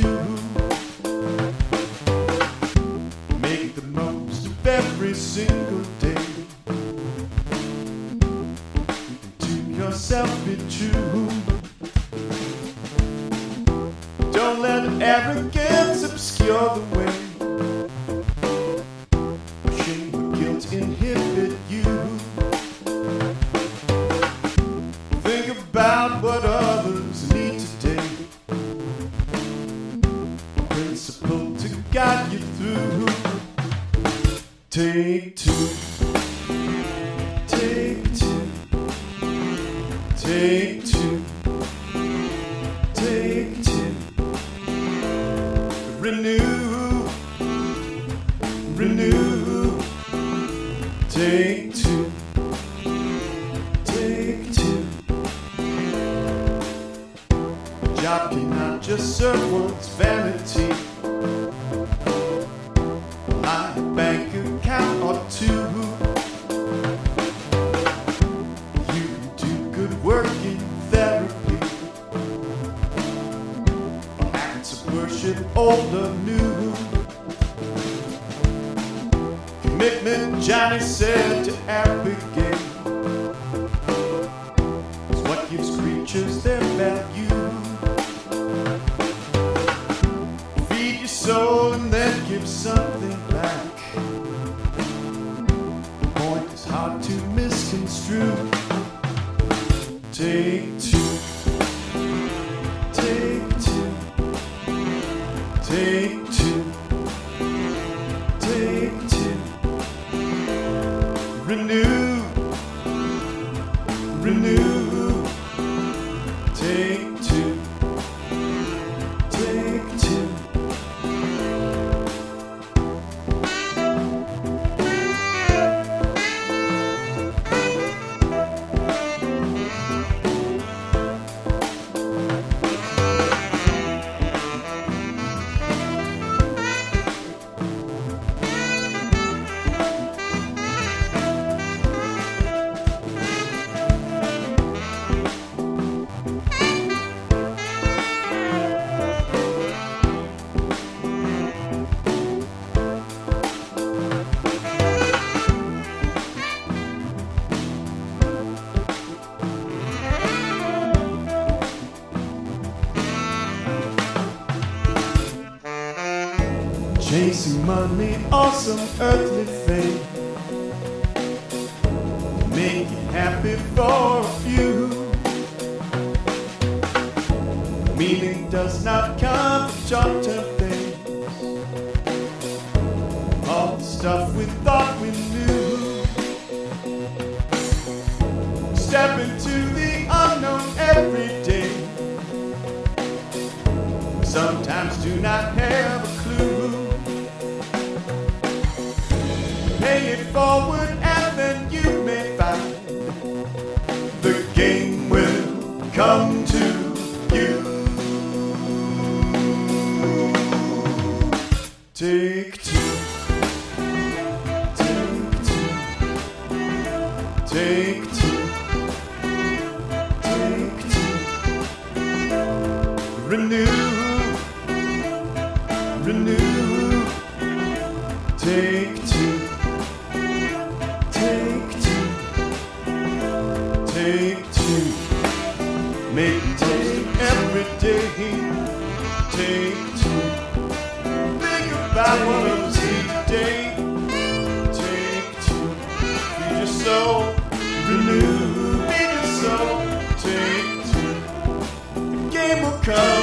two. Make the most of every single day. And to yourself be true. Don't let arrogance obscure the way. Shame or guilt inhibit you. Think about what others need today. A principle to guide you through. Take two. Take two. Take two. Take two. Renew. Renew. Take two. Take two. A job cannot just serve one's vanity. A bank account or two. You can do good work in therapy. Acts of worship, old or new. Commitment, Johnny said to Abigail, is what gives creatures their value. Feed your soul and then give something back. The point is hard to misconstrue. Take two. Take two. Take two. Take two. Renew. Renew. Take two. Take two. Chasing money or some earthly fame, make you happy for a few. Meaning does not come from short-term things. All the stuff we thought we knew. Step into the unknown every day. Sometimes do not have a clue. Pay it forward and then you may find the game will come to you. Take two. Take two. Take two. Take two. Renew. Renew. Take two. Take two. Take two. Make the toast of every day. Take two. Think about what it was today. Take two. Feed your soul. Renew. Feed your soul. Take two. The game will come.